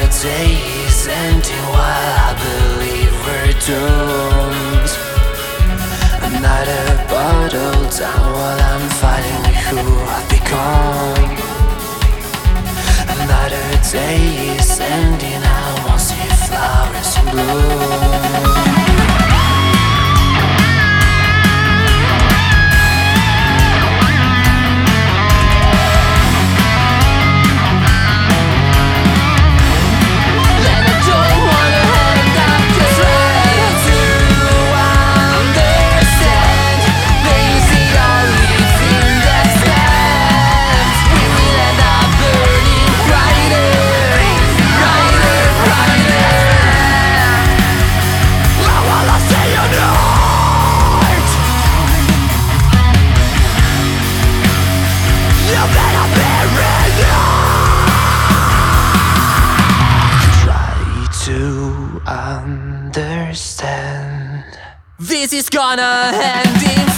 day is ending while I believe we're doomed. Another bottle down while I'm fighting with who I've become. Another day is ending, I won't see flowers in bloom. Understand. This is gonna end in